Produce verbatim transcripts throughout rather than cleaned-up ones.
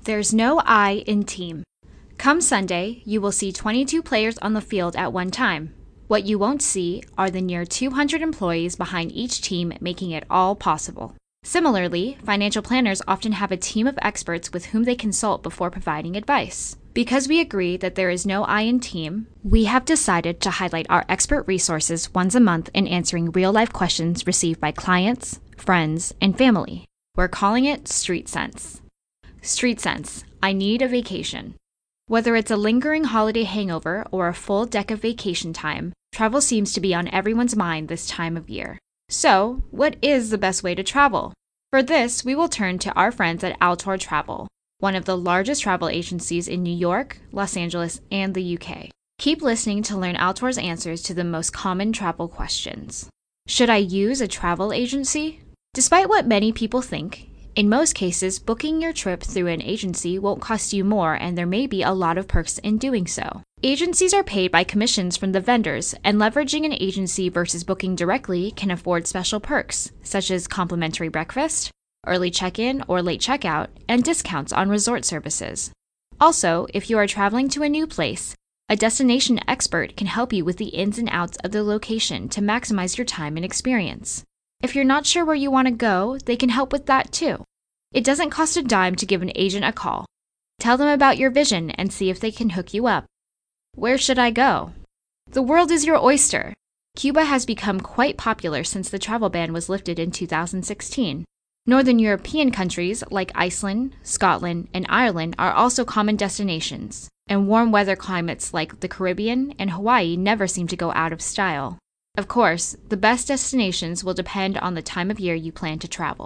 There's no I in team. Come Sunday, you will see twenty-two players on the field at one time. What you won't see are the near two hundred employees behind each team making it all possible. Similarly, financial planners often have a team of experts with whom they consult before providing advice. Because we agree that there is no I in team, we have decided to highlight our expert resources once a month in answering real-life questions received by clients, friends, and family. We're calling it Street Sense. Street Sense, I need a vacation. Whether it's a lingering holiday hangover or a full deck of vacation time, travel seems to be on everyone's mind this time of year. So, what is the best way to travel? For this, we will turn to our friends at Altor Travel, one of the largest travel agencies in New York, Los Angeles, and the U K. Keep listening to learn Altor's answers to the most common travel questions. Should I use a travel agency? Despite what many people think, in most cases, booking your trip through an agency won't cost you more, and there may be a lot of perks in doing so. Agencies are paid by commissions from the vendors, and leveraging an agency versus booking directly can afford special perks, such as complimentary breakfast, early check-in or late checkout, and discounts on resort services. Also, if you are traveling to a new place, a destination expert can help you with the ins and outs of the location to maximize your time and experience. If you're not sure where you want to go, they can help with that too. It doesn't cost a dime to give an agent a call. Tell them about your vision and see if they can hook you up. Where should I go? The world is your oyster. Cuba has become quite popular since the travel ban was lifted in two thousand sixteen. Northern European countries like Iceland, Scotland, and Ireland are also common destinations, and warm weather climates like the Caribbean and Hawaii never seem to go out of style. Of course, the best destinations will depend on the time of year you plan to travel.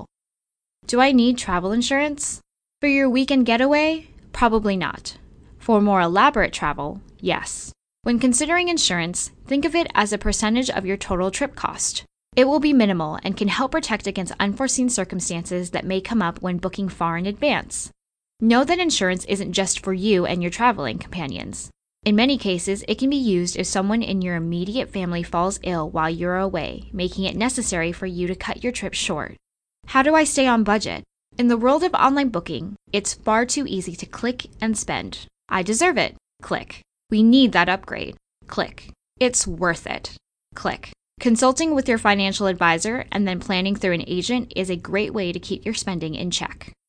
Do I need travel insurance? For your weekend getaway? Probably not. For more elaborate travel, yes. When considering insurance, think of it as a percentage of your total trip cost. It will be minimal and can help protect against unforeseen circumstances that may come up when booking far in advance. Know that insurance isn't just for you and your traveling companions. In many cases, it can be used if someone in your immediate family falls ill while you're away, making it necessary for you to cut your trip short. How do I stay on budget? In the world of online booking, it's far too easy to click and spend. I deserve it. Click. We need that upgrade. Click. It's worth it. Click. Consulting with your financial advisor and then planning through an agent is a great way to keep your spending in check.